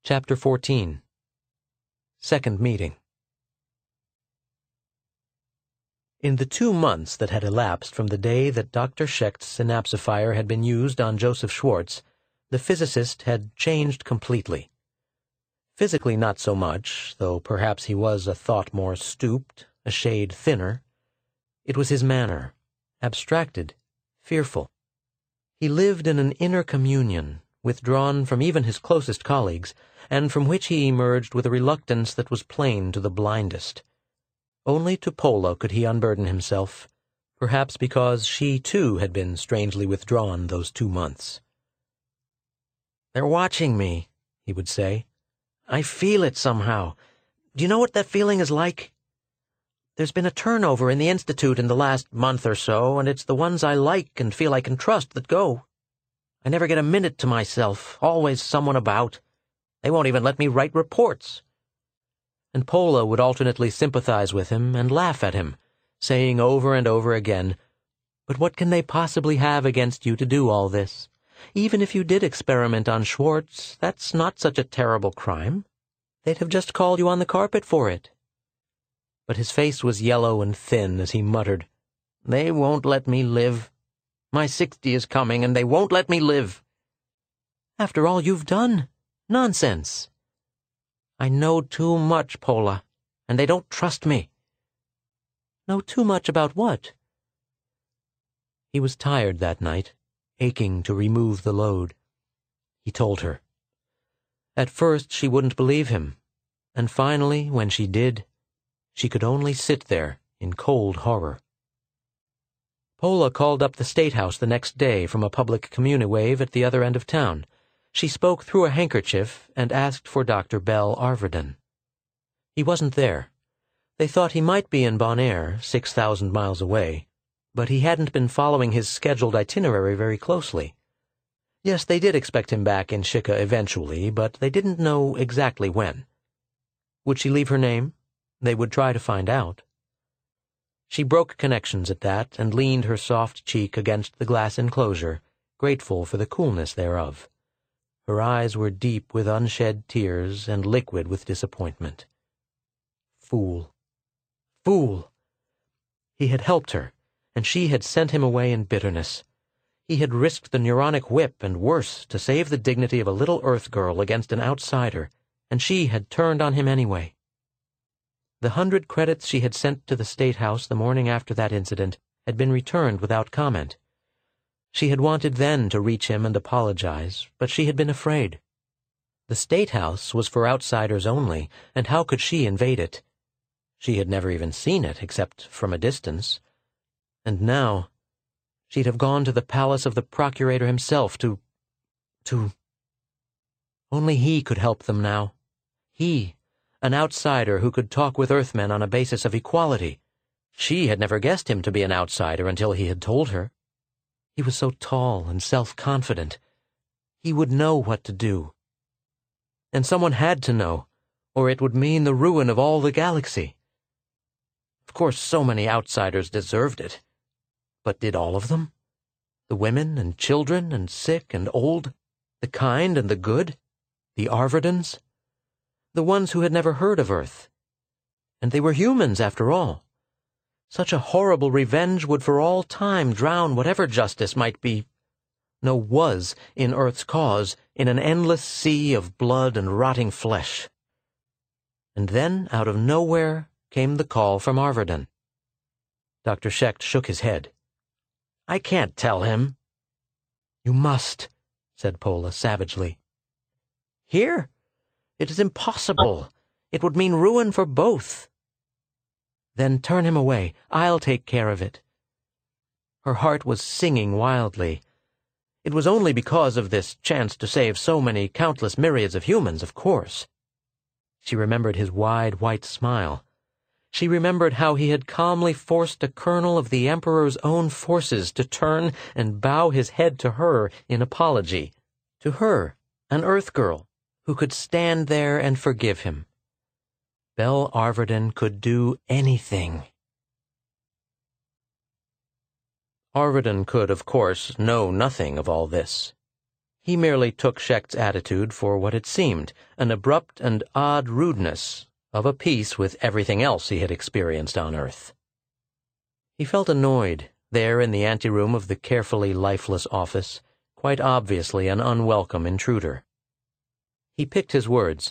Chapter 14. Second Meeting. In the 2 months that had elapsed from the day that Dr. Schecht's synapsifier had been used on Joseph Schwartz, the physicist had changed completely. Physically not so much, though perhaps he was a thought more stooped, a shade thinner. It was his manner, abstracted, fearful. He lived in an inner communion, withdrawn from even his closest colleagues, and from which he emerged with a reluctance that was plain to the blindest. Only to Pola could he unburden himself, perhaps because she too had been strangely withdrawn those 2 months. "They're watching me," he would say. "I feel it somehow. Do you know what that feeling is like? There's been a turnover in the Institute in the last month or so, and it's the ones I like and feel I can trust that go. I never get a minute to myself, always someone about. They won't even let me write reports." And Pola would alternately sympathize with him and laugh at him, saying over and over again, "But what can they possibly have against you to do all this? Even if you did experiment on Schwartz, that's not such a terrible crime. They'd have just called you on the carpet for it." But his face was yellow and thin as he muttered, "They won't let me live. My 60 is coming, and they won't let me live." "After all you've done? Nonsense." "I know too much, Pola, and they don't trust me." "Know too much about what?" He was tired that night, aching to remove the load. He told her. At first she wouldn't believe him, and finally, when she did, she could only sit there in cold horror. Pola called up the State House the next day from a public communiwave at the other end of town. She spoke through a handkerchief and asked for Dr. Bell Arvidon. He wasn't there. They thought he might be in Bonaire, 6,000 miles away, but he hadn't been following his scheduled itinerary very closely. Yes, they did expect him back in Shika eventually, but they didn't know exactly when. Would she leave her name? They would try to find out. She broke connections at that and leaned her soft cheek against the glass enclosure, grateful for the coolness thereof. Her eyes were deep with unshed tears and liquid with disappointment. Fool. Fool! He had helped her, and she had sent him away in bitterness. He had risked the neuronic whip and worse to save the dignity of a little Earth girl against an outsider, and she had turned on him anyway. The 100 credits she had sent to the State House the morning after that incident had been returned without comment. She had wanted then to reach him and apologize, but she had been afraid. The State House was for outsiders only, and how could she invade it? She had never even seen it, except from a distance. And now, she'd have gone to the palace of the procurator himself to... Only he could help them now. He, an outsider who could talk with Earthmen on a basis of equality. She had never guessed him to be an outsider until he had told her. He was so tall and self-confident. He would know what to do. And someone had to know, or it would mean the ruin of all the galaxy. Of course, so many outsiders deserved it. But did all of them? The women and children and sick and old? The kind and the good? The Arvidons? The ones who had never heard of Earth? And they were humans, after all. Such a horrible revenge would for all time drown whatever justice might be, was in Earth's cause, in an endless sea of blood and rotting flesh. And then, out of nowhere, came the call from Arvidon. Dr. Schecht shook his head. "I can't tell him." "You must," said Pola savagely. "Here? It is impossible. It would mean ruin for both." "Then turn him away. I'll take care of it." Her heart was singing wildly. It was only because of this chance to save so many countless myriads of humans, of course. She remembered his wide white smile. She remembered how he had calmly forced a colonel of the Emperor's own forces to turn and bow his head to her in apology. To her, an Earth girl, who could stand there and forgive him. Bell Arvidon could do anything. Arvidon could, of course, know nothing of all this. He merely took Schecht's attitude for what it seemed, an abrupt and odd rudeness of a piece with everything else he had experienced on Earth. He felt annoyed, there in the anteroom of the carefully lifeless office, quite obviously an unwelcome intruder. He picked his words.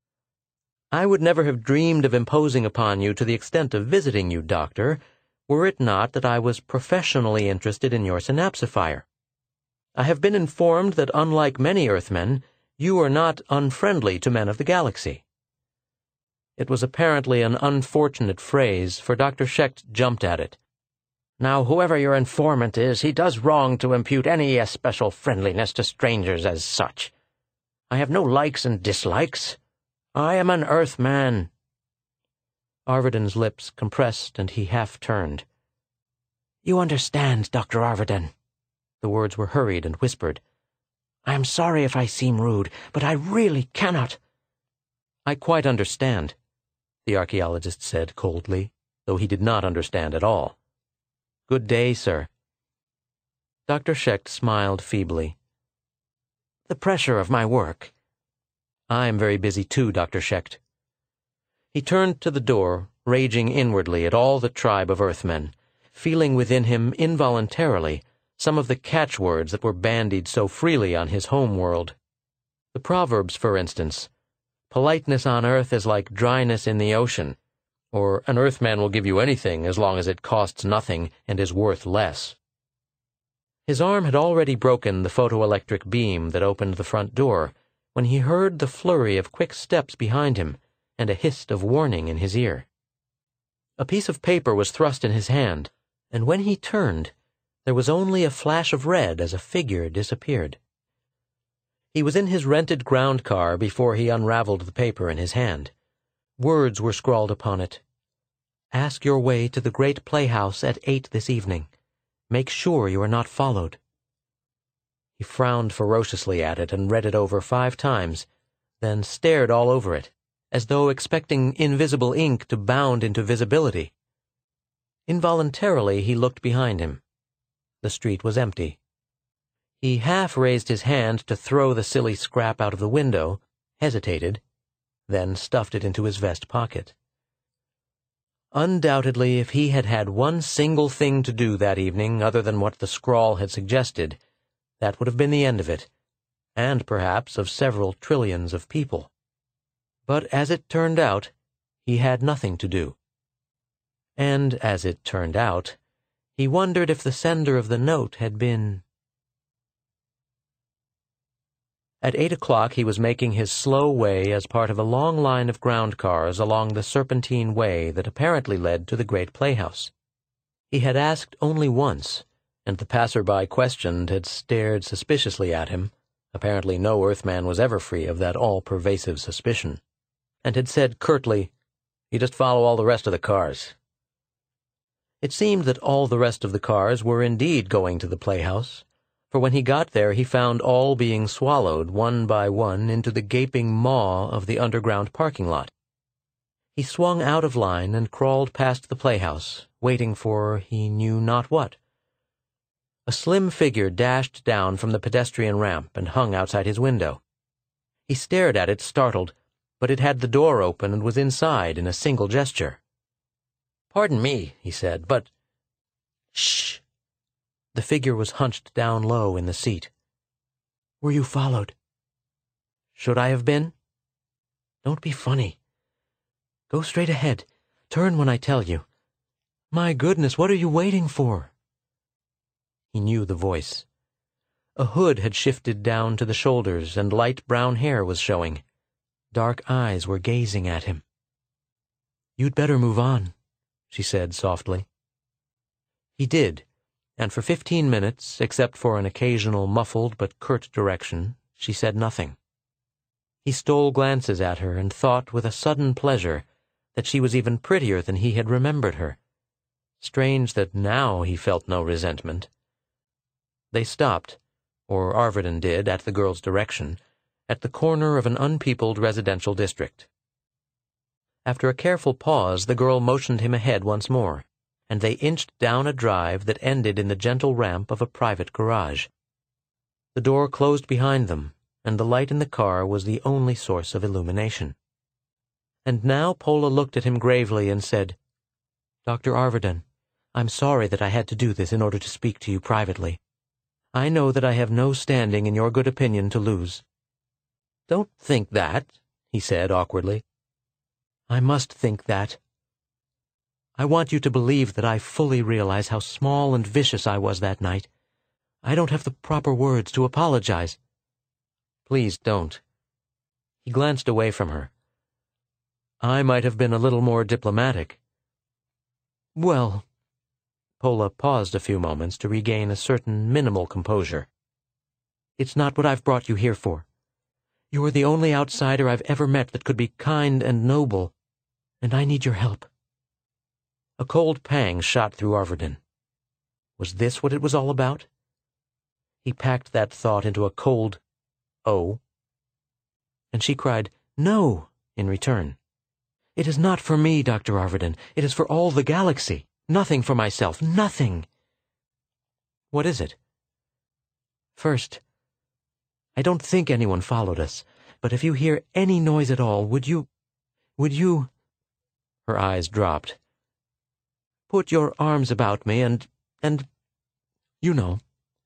"I would never have dreamed of imposing upon you to the extent of visiting you, Doctor, were it not that I was professionally interested in your synapsifier. I have been informed that, unlike many Earthmen, you are not unfriendly to men of the galaxy." It was apparently an unfortunate phrase, for Dr. Schecht jumped at it. "Now, whoever your informant is, he does wrong to impute any especial friendliness to strangers as such. I have no likes and dislikes. I am an Earthman." Arviden's lips compressed and he half turned. "You understand, Dr. Arviden." The words were hurried and whispered. "I am sorry if I seem rude, but I really cannot." "I quite understand," the archaeologist said coldly, though he did not understand at all. "Good day, sir." Dr. Schecht smiled feebly. "The pressure of my work." "I'm very busy too, Dr. Schecht." He turned to the door, raging inwardly at all the tribe of Earthmen, feeling within him involuntarily some of the catchwords that were bandied so freely on his home world. The proverbs, for instance, "Politeness on Earth is like dryness in the ocean," or "An Earthman will give you anything as long as it costs nothing and is worth less." His arm had already broken the photoelectric beam that opened the front door when he heard the flurry of quick steps behind him and a hiss of warning in his ear. A piece of paper was thrust in his hand, and when he turned, there was only a flash of red as a figure disappeared. He was in his rented ground car before he unraveled the paper in his hand. Words were scrawled upon it. "Ask your way to the Great Playhouse at 8 this evening. Make sure you are not followed." He frowned ferociously at it and read it over 5 times, then stared all over it, as though expecting invisible ink to bound into visibility. Involuntarily he looked behind him. The street was empty. He half raised his hand to throw the silly scrap out of the window, hesitated, then stuffed it into his vest pocket. Undoubtedly, if he had had one single thing to do that evening other than what the scrawl had suggested, that would have been the end of it, and perhaps of several trillions of people. But as it turned out, he had nothing to do. And as it turned out, he wondered if the sender of the note had been... At 8 o'clock he was making his slow way as part of a long line of ground cars along the serpentine way that apparently led to the Great Playhouse. He had asked only once, and the passer-by questioned had stared suspiciously at him. Apparently no Earthman was ever free of that all-pervasive suspicion, and had said curtly, "You just follow all the rest of the cars." It seemed that all the rest of the cars were indeed going to the playhouse, for when he got there he found all being swallowed one by one into the gaping maw of the underground parking lot. He swung out of line and crawled past the playhouse, waiting for he knew not what. A slim figure dashed down from the pedestrian ramp and hung outside his window. He stared at it, startled, but it had the door open and was inside in a single gesture. "Pardon me," he said, "but—" "Shh!" The figure was hunched down low in the seat. "Were you followed?" "Should I have been?" "Don't be funny. Go straight ahead. Turn when I tell you. My goodness, what are you waiting for?" He knew the voice. A hood had shifted down to the shoulders and light brown hair was showing. Dark eyes were gazing at him. "You'd better move on," she said softly. He did, and for 15 minutes, except for an occasional muffled but curt direction, she said nothing. He stole glances at her and thought with a sudden pleasure that she was even prettier than he had remembered her. Strange that now he felt no resentment. They stopped, or Arviden did, at the girl's direction, at the corner of an unpeopled residential district. After a careful pause, the girl motioned him ahead once more, and they inched down a drive that ended in the gentle ramp of a private garage. The door closed behind them, and the light in the car was the only source of illumination. And now Pola looked at him gravely and said, "Dr. Arvidon, I'm sorry that I had to do this in order to speak to you privately. I know that I have no standing in your good opinion to lose." "Don't think that," he said awkwardly. "I must think that. I want you to believe that I fully realize how small and vicious I was that night. I don't have the proper words to apologize." "Please don't." He glanced away from her. "I might have been a little more diplomatic." "Well," Pola paused a few moments to regain a certain minimal composure. "It's not what I've brought you here for. You're the only outsider I've ever met that could be kind and noble, and I need your help." A cold pang shot through Arvidon. Was this what it was all about? He packed that thought into a cold "Oh." And she cried "No" in return. "It is not for me, Dr. Arvidon. It is for all the galaxy. Nothing for myself. Nothing." "What is it?" "First, I don't think anyone followed us, but if you hear any noise at all, would you... Her eyes dropped. "Put your arms about me and, you know."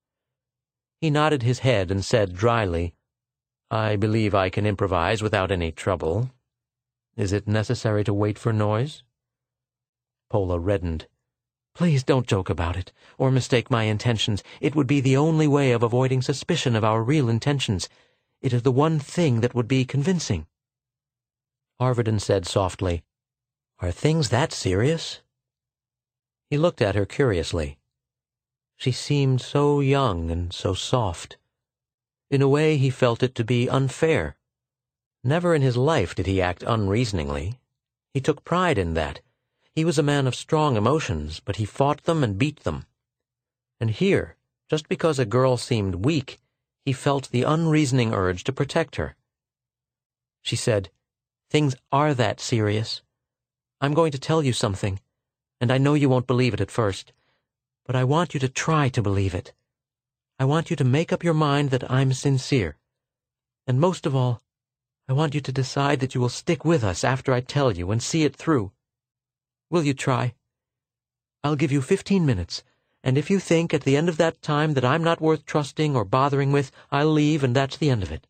He nodded his head and said dryly, "I believe I can improvise without any trouble. Is it necessary to wait for noise?" Pola reddened. "Please don't joke about it, or mistake my intentions. It would be the only way of avoiding suspicion of our real intentions. It is the one thing that would be convincing." Arvidon said softly, "Are things that serious?" He looked at her curiously. She seemed so young and so soft. In a way he felt it to be unfair. Never in his life did he act unreasoningly. He took pride in that. He was a man of strong emotions, but he fought them and beat them. And here, just because a girl seemed weak, he felt the unreasoning urge to protect her. She said, "Things are that serious. I'm going to tell you something, and I know you won't believe it at first, but I want you to try to believe it. I want you to make up your mind that I'm sincere. And most of all, I want you to decide that you will stick with us after I tell you and see it through. Will you try? I'll give you 15 minutes, and if you think at the end of that time that I'm not worth trusting or bothering with, I'll leave and that's the end of it."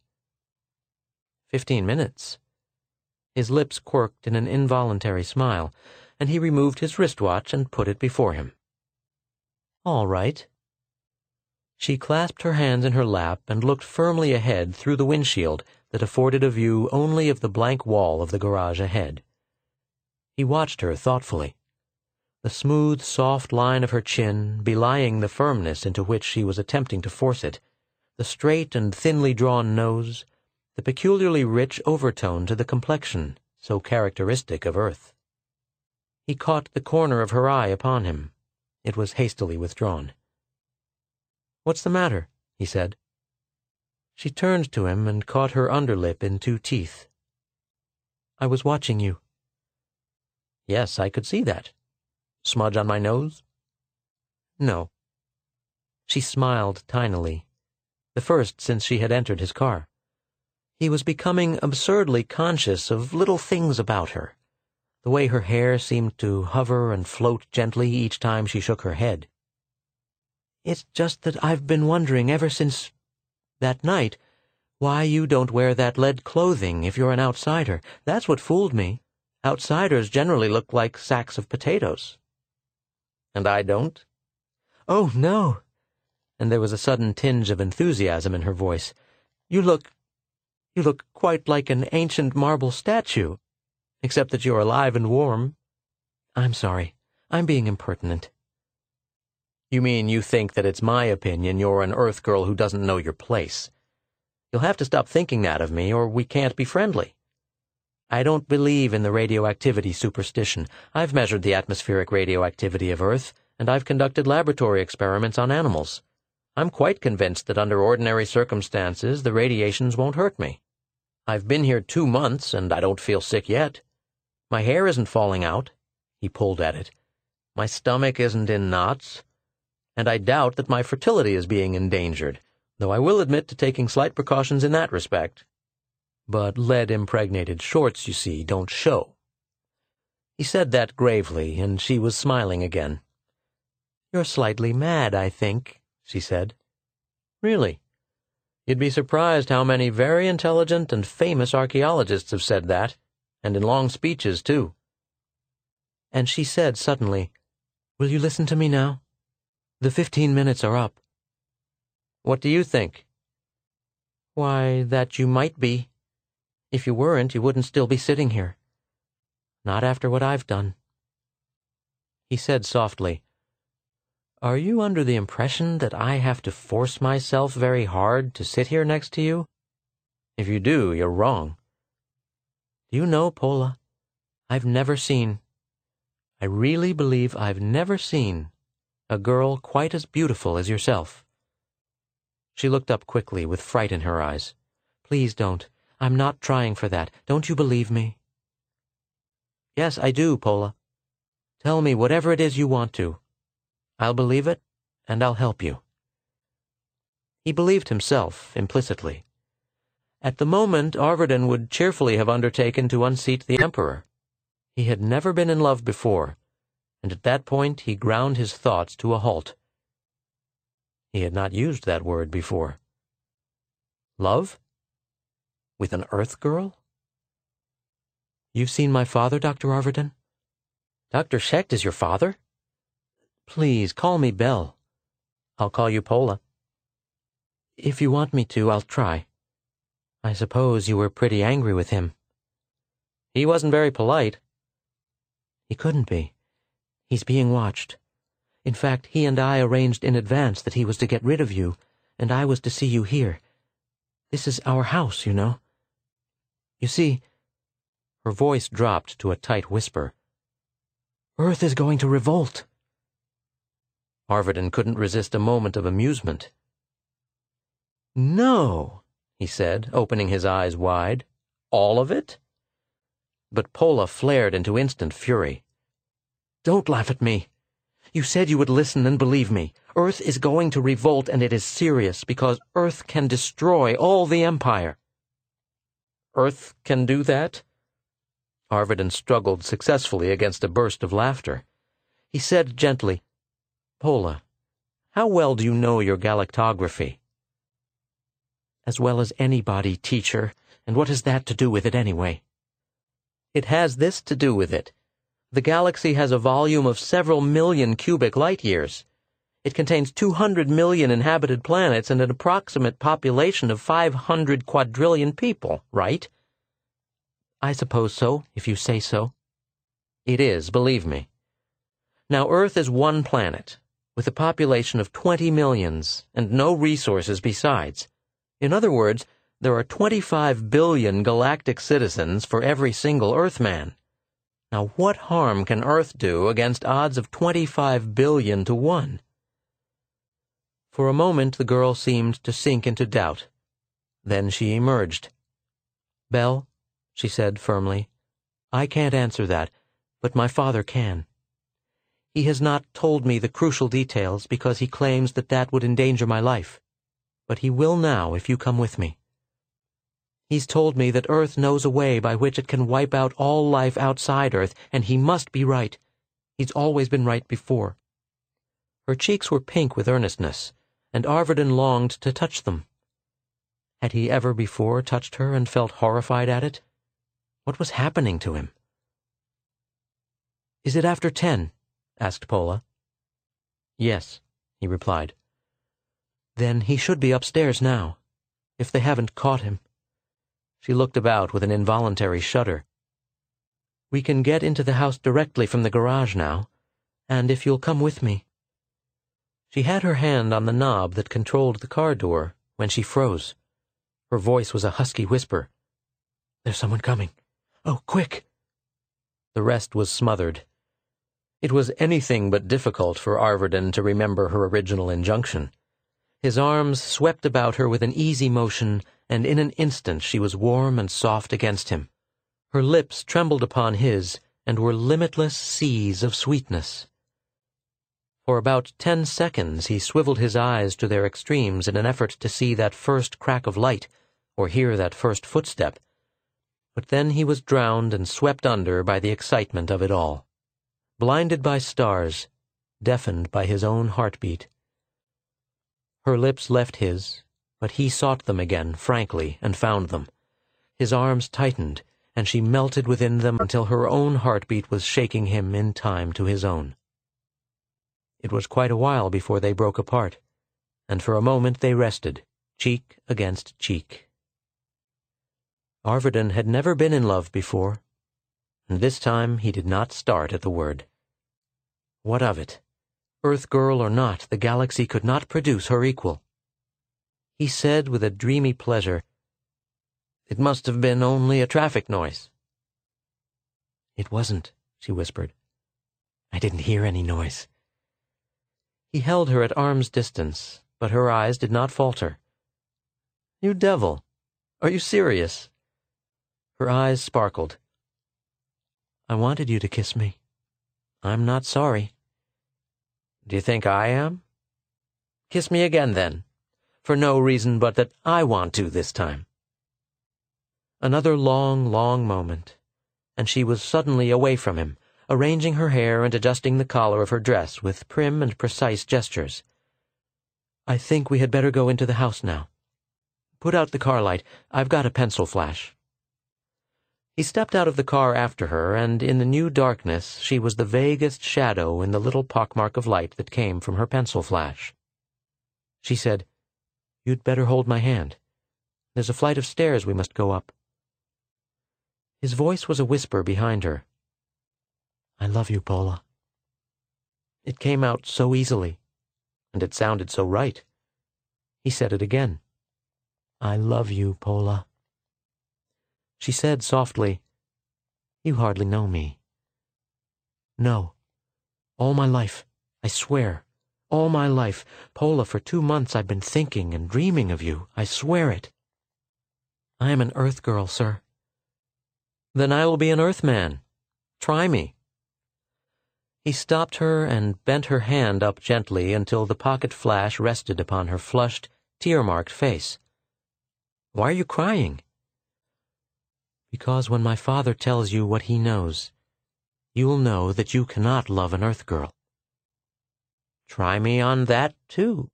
15 minutes? His lips quirked in an involuntary smile, and he removed his wristwatch and put it before him. "All right." She clasped her hands in her lap and looked firmly ahead through the windshield that afforded a view only of the blank wall of the garage ahead. He watched her thoughtfully. The smooth, soft line of her chin, belying the firmness into which she was attempting to force it, the straight and thinly drawn nose, the peculiarly rich overtone to the complexion, so characteristic of Earth. He caught the corner of her eye upon him. It was hastily withdrawn. "What's the matter?" he said. She turned to him and caught her underlip in 2 teeth. "I was watching you." "Yes, I could see that. Smudge on my nose?" "No." She smiled tinily, the first since she had entered his car. He was becoming absurdly conscious of little things about her, the way her hair seemed to hover and float gently each time she shook her head. "It's just that I've been wondering ever since that night why you don't wear that lead clothing if you're an outsider. That's what fooled me. Outsiders generally look like sacks of potatoes." "And I don't?" "Oh, no." And there was a sudden tinge of enthusiasm in her voice. You look quite like an ancient marble statue, except that you're alive and warm." "I'm sorry. I'm being impertinent." "You mean you think that it's my opinion you're an Earth girl who doesn't know your place? You'll have to stop thinking that of me, or we can't be friendly. I don't believe in the radioactivity superstition. I've measured the atmospheric radioactivity of Earth, and I've conducted laboratory experiments on animals. I'm quite convinced that under ordinary circumstances the radiations won't hurt me. I've been here 2 months, and I don't feel sick yet. My hair isn't falling out." He pulled at it. "My stomach isn't in knots. And I doubt that my fertility is being endangered, though I will admit to taking slight precautions in that respect. But lead-impregnated shorts, you see, don't show." He said that gravely, and she was smiling again. "You're slightly mad, I think," she said. "Really? You'd be surprised how many very intelligent and famous archaeologists have said that, and in long speeches, too." And she said suddenly, "Will you listen to me now? The 15 minutes are up." "What do you think?" "Why, that you might be. If you weren't, you wouldn't still be sitting here. Not after what I've done." He said softly, "Are you under the impression that I have to force myself very hard to sit here next to you? If you do, you're wrong. Do you know, Pola, I really believe I've never seen a girl quite as beautiful as yourself." She looked up quickly with fright in her eyes. "Please don't. I'm not trying for that. Don't you believe me?" "Yes, I do, Pola. Tell me whatever it is you want to. I'll believe it, and I'll help you." He believed himself, implicitly. At the moment, Arviden would cheerfully have undertaken to unseat the Emperor. He had never been in love before, and at that point he ground his thoughts to a halt. He had not used that word before. Love? With an Earth girl? "You've seen my father, Dr. Arviden?" "Dr. Schecht is your father?" "Please, call me Belle." "I'll call you Pola." "If you want me to, I'll try. I suppose you were pretty angry with him." "He wasn't very polite." "He couldn't be. He's being watched. In fact, he and I arranged in advance that he was to get rid of you, and I was to see you here. This is our house, you know. You see," her voice dropped to a tight whisper, "Earth is going to revolt." Arviden couldn't resist a moment of amusement. "No," he said, opening his eyes wide. "All of it?" But Pola flared into instant fury. "Don't laugh at me. You said you would listen and believe me. Earth is going to revolt, and it is serious, because Earth can destroy all the Empire." "Earth can do that?" Arviden struggled successfully against a burst of laughter. He said gently, "Pola, how well do you know your galactography?" "As well as anybody, teacher, and what has that to do with it anyway?" "It has this to do with it. The galaxy has a volume of several million cubic light-years. It contains 200 million inhabited planets and an approximate population of 500 quadrillion people, right?" "I suppose so, if you say so." "It is, believe me. Now, Earth is one planet, with a population of 20 millions, and no resources besides. In other words, there are 25 billion galactic citizens for every single Earthman. Now, what harm can Earth do against odds of 25 billion to 1? For a moment the girl seemed to sink into doubt. Then she emerged. "Belle," she said firmly, "I can't answer that, but my father can. He has not told me the crucial details because he claims that that would endanger my life. But he will now if you come with me. He's told me that Earth knows a way by which it can wipe out all life outside Earth, and he must be right. He's always been right before." Her cheeks were pink with earnestness, and Arviden longed to touch them. Had he ever before touched her and felt horrified at it? What was happening to him? "Is it after 10?" asked Pola. "Yes," he replied. "Then he should be upstairs now, if they haven't caught him." She looked about with an involuntary shudder. "We can get into the house directly from the garage now, and if you'll come with me." She had her hand on the knob that controlled the car door when she froze. Her voice was a husky whisper. "There's someone coming. Oh, quick!" The rest was smothered. It was anything but difficult for Arviden to remember her original injunction. His arms swept about her with an easy motion, and in an instant she was warm and soft against him. Her lips trembled upon his, and were limitless seas of sweetness. For about 10 seconds he swiveled his eyes to their extremes in an effort to see that first crack of light, or hear that first footstep. But then he was drowned and swept under by the excitement of it all. Blinded by stars, deafened by his own heartbeat. Her lips left his, but he sought them again frankly and found them. His arms tightened, and she melted within them until her own heartbeat was shaking him in time to his own. It was quite a while before they broke apart, and for a moment they rested, cheek against cheek. Arvidon had never been in love before, and this time he did not start at the word. What of it? Earth girl or not, the galaxy could not produce her equal. He said with a dreamy pleasure, "It must have been only a traffic noise." "It wasn't," she whispered. "I didn't hear any noise." He held her at arm's distance, but her eyes did not falter. "You devil! Are you serious?" Her eyes sparkled. "I wanted you to kiss me. I'm not sorry." "Do you think I am? Kiss me again, then, for no reason but that I want to this time." Another long, long moment, and she was suddenly away from him, arranging her hair and adjusting the collar of her dress with prim and precise gestures. "I think we had better go into the house now. Put out the car light. I've got a pencil flash." He stepped out of the car after her, and in the new darkness she was the vaguest shadow in the little pockmark of light that came from her pencil flash. She said, "You'd better hold my hand. There's a flight of stairs we must go up." His voice was a whisper behind her. "I love you, Paula." It came out so easily, and it sounded so right. He said it again. "I love you, Paula." She said softly, "You hardly know me." "No. All my life, I swear, all my life, Paula, for 2 months I've been thinking and dreaming of you. I swear it." "I am an Earth girl, sir." "Then I will be an Earthman. Try me." He stopped her and bent her hand up gently until the pocket flash rested upon her flushed, tear-marked face. "Why are you crying?" "Because when my father tells you what he knows, you'll know that you cannot love an Earth girl." "Try me on that, too."